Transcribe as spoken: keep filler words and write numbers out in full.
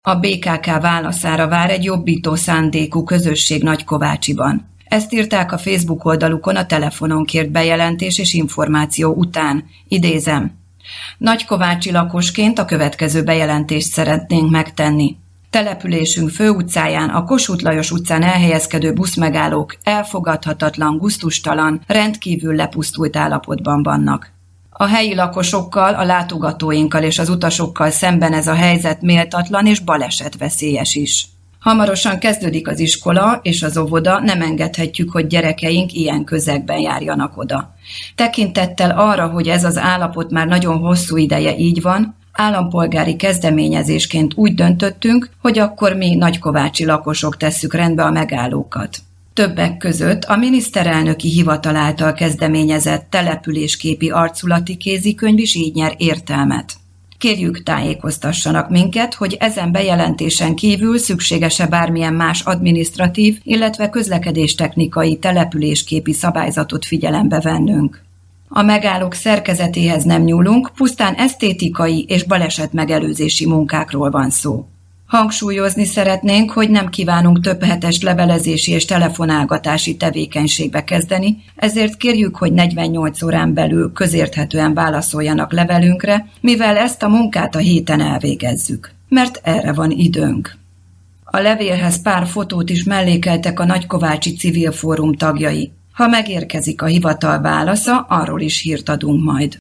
A bé ká ká válaszára vár egy jobbító szándékú közösség Nagykovácsiban. Ezt írták a Facebook oldalukon a telefonon kért bejelentés és információ után. Idézem. Nagykovácsi lakosként a következő bejelentést szeretnénk megtenni. Településünk főutcáján, a Kossuth Lajos utcán elhelyezkedő buszmegállók elfogadhatatlan, gusztustalan, rendkívül lepusztult állapotban vannak. A helyi lakosokkal, a látogatóinkkal és az utasokkal szemben ez a helyzet méltatlan és balesetveszélyes is. Hamarosan kezdődik az iskola és az óvoda, nem engedhetjük, hogy gyerekeink ilyen közegben járjanak oda. Tekintettel arra, hogy ez az állapot már nagyon hosszú ideje így van, állampolgári kezdeményezésként úgy döntöttünk, hogy akkor mi nagykovácsi lakosok tesszük rendbe a megállókat. Többek között a miniszterelnöki hivatal által kezdeményezett településképi arculati kézikönyv is így nyer értelmet. Kérjük, tájékoztassanak minket, hogy ezen bejelentésen kívül szükséges-e bármilyen más adminisztratív, illetve közlekedéstechnikai településképi szabályzatot figyelembe vennünk. A megállók szerkezetéhez nem nyúlunk, pusztán esztétikai és balesetmegelőzési munkákról van szó. Hangsúlyozni szeretnénk, hogy nem kívánunk több hetes levelezési és telefonálgatási tevékenységbe kezdeni, ezért kérjük, hogy negyvennyolc órán belül közérthetően válaszoljanak levelünkre, mivel ezt a munkát a héten elvégezzük. Mert erre van időnk. A levélhez pár fotót is mellékeltek a Nagykovácsi Civil Fórum tagjai. Ha megérkezik a hivatal válasza, arról is hírt adunk majd.